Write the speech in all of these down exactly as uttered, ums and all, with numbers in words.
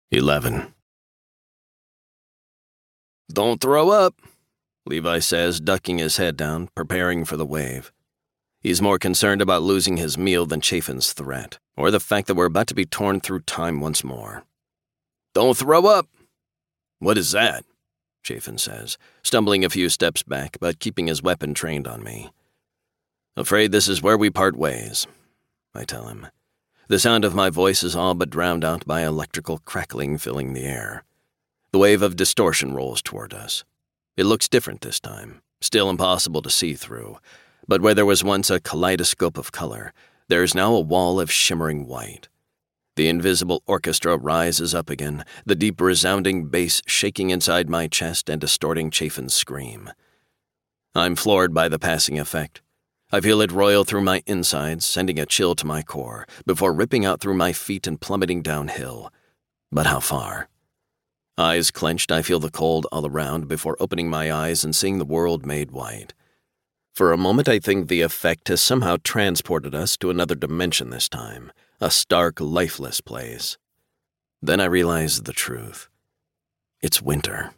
Eleven. "Don't throw up," Levi says, ducking his head down, preparing for the wave. He's more concerned about losing his meal than Chafin's threat, or the fact that we're about to be torn through time once more. "Don't throw up." "What is that?" Chafin says, stumbling a few steps back, but keeping his weapon trained on me. "Afraid this is where we part ways," I tell him. The sound of my voice is all but drowned out by electrical crackling filling the air. The wave of distortion rolls toward us. It looks different this time, still impossible to see through, but where there was once a kaleidoscope of color, there is now a wall of shimmering white. The invisible orchestra rises up again, the deep resounding bass shaking inside my chest and distorting Chafin's scream. I'm floored by the passing effect. I feel it roil through my insides, sending a chill to my core, before ripping out through my feet and plummeting downhill. But how far? Eyes clenched, I feel the cold all around before opening my eyes and seeing the world made white. For a moment I think the effect has somehow transported us to another dimension this time, a stark, lifeless place. Then I realize the truth. It's winter.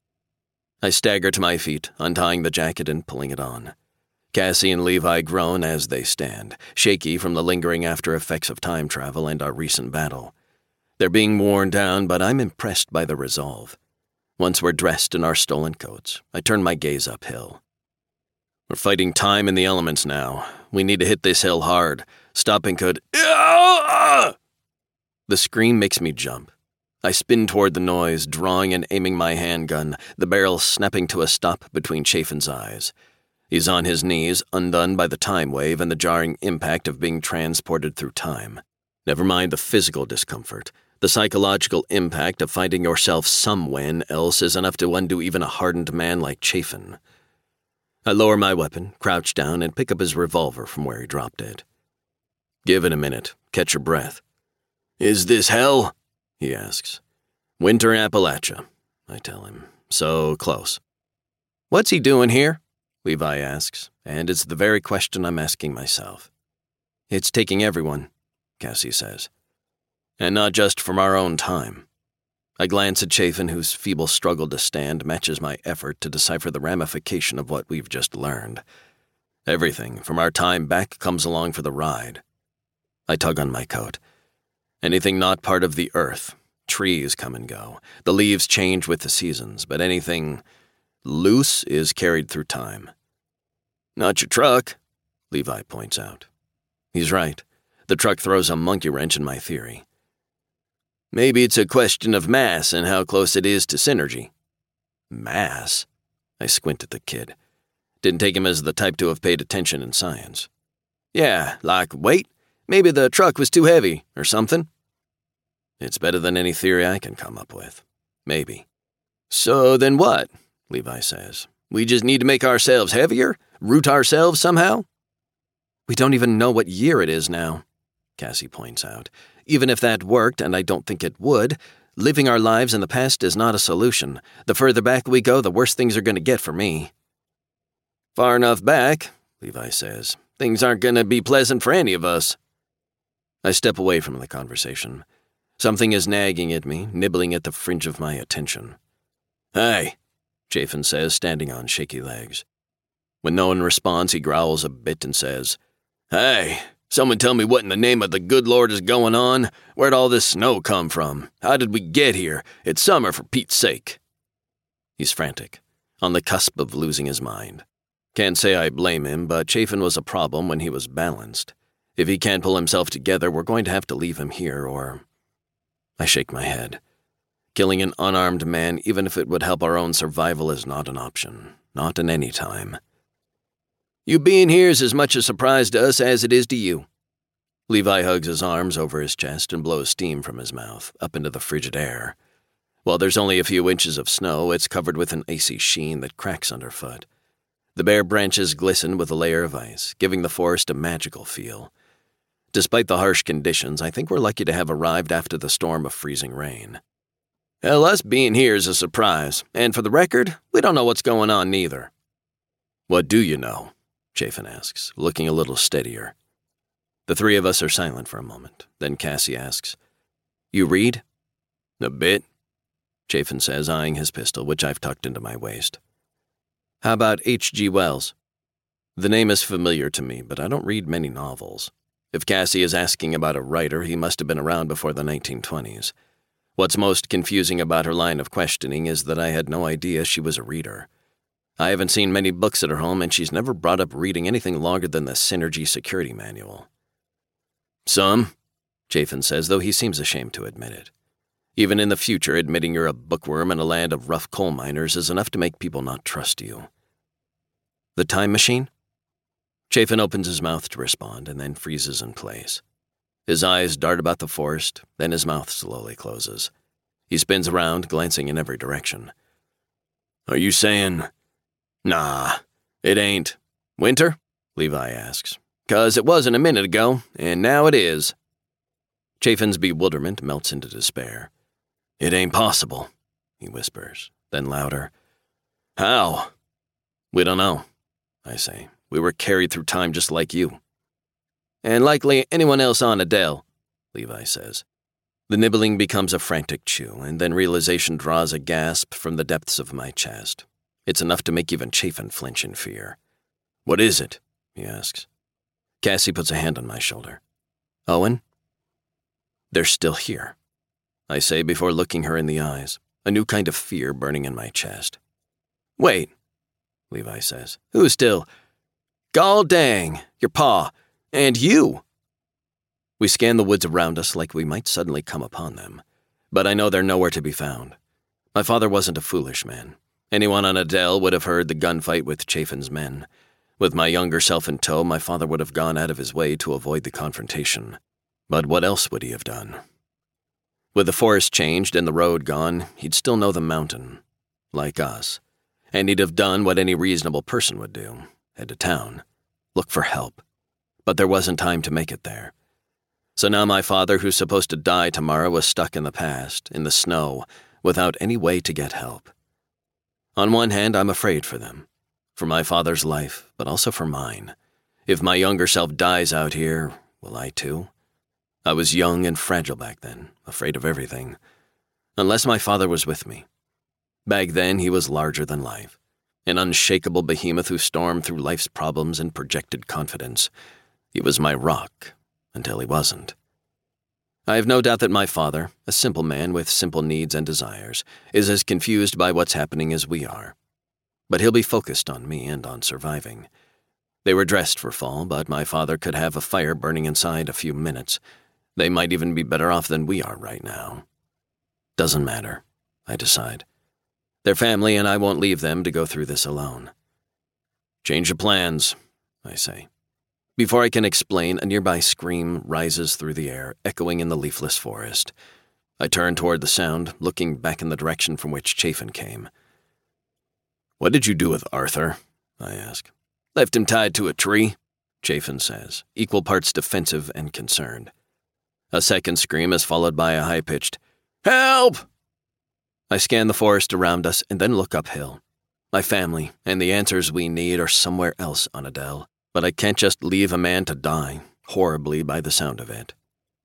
I stagger to my feet, untying the jacket and pulling it on. Cassie and Levi groan as they stand, shaky from the lingering after effects of time travel and our recent battle. They're being worn down, but I'm impressed by the resolve. Once we're dressed in our stolen coats, I turn my gaze uphill. We're fighting time in the elements now. We need to hit this hill hard. Stopping could... The scream makes me jump. I spin toward the noise, drawing and aiming my handgun, the barrel snapping to a stop between Chafin's eyes. He's on his knees, undone by the time wave and the jarring impact of being transported through time. Never mind the physical discomfort. The psychological impact of finding yourself somewhen else is enough to undo even a hardened man like Chafin. I lower my weapon, crouch down, and pick up his revolver from where he dropped it. "Give it a minute. Catch your breath." "Is this hell?" he asks. "Winter in Appalachia," I tell him. "So close." "What's he doing here?" Levi asks, and it's the very question I'm asking myself. "It's taking everyone," Cassie says. "And not just from our own time." I glance at Chafin, whose feeble struggle to stand matches my effort to decipher the ramification of what we've just learned. Everything from our time back comes along for the ride. I tug on my coat. Anything not part of the earth. Trees come and go. The leaves change with the seasons, but anything loose is carried through time. "Not your truck," Levi points out. He's right. The truck throws a monkey wrench in my theory. "Maybe it's a question of mass and how close it is to synergy." "Mass?" I squint at the kid. Didn't take him as the type to have paid attention in science. "Yeah, like weight. Maybe the truck was too heavy, or something." "It's better than any theory I can come up with. Maybe." "So then what?" Levi says. "We just need to make ourselves heavier? Root ourselves somehow?" "We don't even know what year it is now," Cassie points out. "Even if that worked, and I don't think it would, living our lives in the past is not a solution. The further back we go, the worse things are going to get for me." "Far enough back," Levi says, "things aren't going to be pleasant for any of us." I step away from the conversation. Something is nagging at me, nibbling at the fringe of my attention. "Hey," Chafin says, standing on shaky legs. When no one responds, he growls a bit and says, "Hey, someone tell me what in the name of the good Lord is going on? Where'd all this snow come from? How did we get here? It's summer, for Pete's sake." He's frantic, on the cusp of losing his mind. Can't say I blame him, but Chafin was a problem when he was balanced. If he can't pull himself together, we're going to have to leave him here, or... I shake my head. Killing an unarmed man, even if it would help our own survival, is not an option. Not in any time. "You being here is as much a surprise to us as it is to you." Levi hugs his arms over his chest and blows steam from his mouth, up into the frigid air. While there's only a few inches of snow, it's covered with an icy sheen that cracks underfoot. The bare branches glisten with a layer of ice, giving the forest a magical feel. Despite the harsh conditions, I think we're lucky to have arrived after the storm of freezing rain. "Hell, us being here is a surprise, and for the record, we don't know what's going on neither." "What do you know?" Chafin asks, looking a little steadier. The three of us are silent for a moment. Then Cassie asks, "You read?" A bit, Chafin says, eyeing his pistol, which I've tucked into my waist. How about H G Wells? The name is familiar to me, but I don't read many novels. If Cassie is asking about a writer, he must have been around before the nineteen twenties. What's most confusing about her line of questioning is that I had no idea she was a reader. I haven't seen many books at her home, and she's never brought up reading anything longer than the Synergy Security Manual. Some, Chafin says, though he seems ashamed to admit it. Even in the future, admitting you're a bookworm in a land of rough coal miners is enough to make people not trust you. The time machine? Chafin opens his mouth to respond and then freezes in place. His eyes dart about the forest, then his mouth slowly closes. He spins around, glancing in every direction. Are you saying... Nah, it ain't. Winter? Levi asks. 'Cause it wasn't a minute ago, and now it is. Chafin's bewilderment melts into despair. It ain't possible, he whispers, then louder. How? We don't know, I say. We were carried through time just like you. And likely anyone else on Adele, Levi says. The nibbling becomes a frantic chew, and then realization draws a gasp from the depths of my chest. It's enough to make even Chafin flinch in fear. What is it? He asks. Cassie puts a hand on my shoulder. Owen? They're still here, I say before looking her in the eyes, a new kind of fear burning in my chest. Wait, Levi says. Who's still? Gall dang, your pa, and you. We scan the woods around us like we might suddenly come upon them, but I know they're nowhere to be found. My father wasn't a foolish man. Anyone on Adele would have heard the gunfight with Chafin's men. With my younger self in tow, my father would have gone out of his way to avoid the confrontation. But what else would he have done? With the forest changed and the road gone, he'd still know the mountain, like us, and he'd have done what any reasonable person would do. Head to town, look for help. But there wasn't time to make it there. So now my father, who's supposed to die tomorrow, was stuck in the past, in the snow, without any way to get help. On one hand, I'm afraid for them, for my father's life, but also for mine. If my younger self dies out here, will I too? I was young and fragile back then, afraid of everything. Unless my father was with me. Back then, he was larger than life. An unshakable behemoth who stormed through life's problems and projected confidence. He was my rock, until he wasn't. I have no doubt that my father, a simple man with simple needs and desires, is as confused by what's happening as we are. But he'll be focused on me and on surviving. They were dressed for fall, but my father could have a fire burning inside a few minutes. They might even be better off than we are right now. Doesn't matter, I decide. Their family and I won't leave them to go through this alone. Change of plans, I say. Before I can explain, a nearby scream rises through the air, echoing in the leafless forest. I turn toward the sound, looking back in the direction from which Chafin came. What did you do with Arthur? I ask. Left him tied to a tree, Chafin says, equal parts defensive and concerned. A second scream is followed by a high-pitched, Help! I scan the forest around us and then look uphill. My family and the answers we need are somewhere else on Adele, but I can't just leave a man to die, horribly by the sound of it.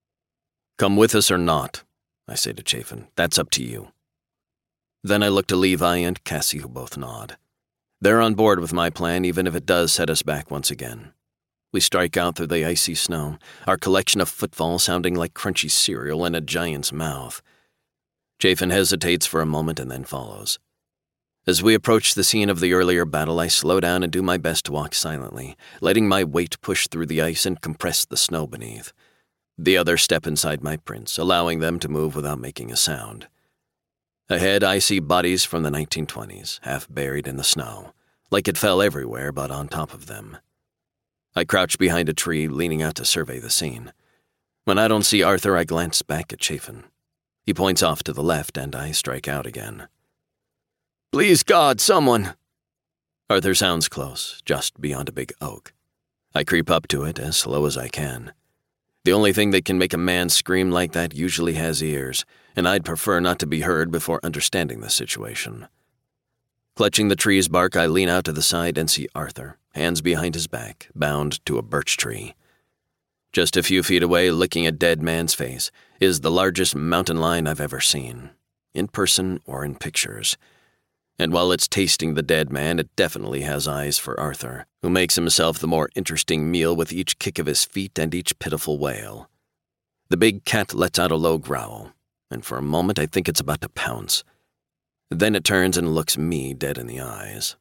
Come with us or not, I say to Chafin. That's up to you. Then I look to Levi and Cassie, who both nod. They're on board with my plan, even if it does set us back once again. We strike out through the icy snow, our collection of footfalls sounding like crunchy cereal in a giant's mouth. Chafin hesitates for a moment and then follows. As we approach the scene of the earlier battle, I slow down and do my best to walk silently, letting my weight push through the ice and compress the snow beneath. The others step inside my prints, allowing them to move without making a sound. Ahead, I see bodies from the nineteen twenties, half buried in the snow, like it fell everywhere but on top of them. I crouch behind a tree, leaning out to survey the scene. When I don't see Arthur, I glance back at Chafin. He points off to the left, and I strike out again. Please God, someone! Arthur sounds close, just beyond a big oak. I creep up to it as slow as I can. The only thing that can make a man scream like that usually has ears, and I'd prefer not to be heard before understanding the situation. Clutching the tree's bark, I lean out to the side and see Arthur, hands behind his back, bound to a birch tree. Just a few feet away, licking a dead man's face, is the largest mountain lion I've ever seen, in person or in pictures. And while it's tasting the dead man, it definitely has eyes for Arthur, who makes himself the more interesting meal with each kick of his feet and each pitiful wail. The big cat lets out a low growl, and for a moment I think it's about to pounce. Then it turns and looks me dead in the eyes.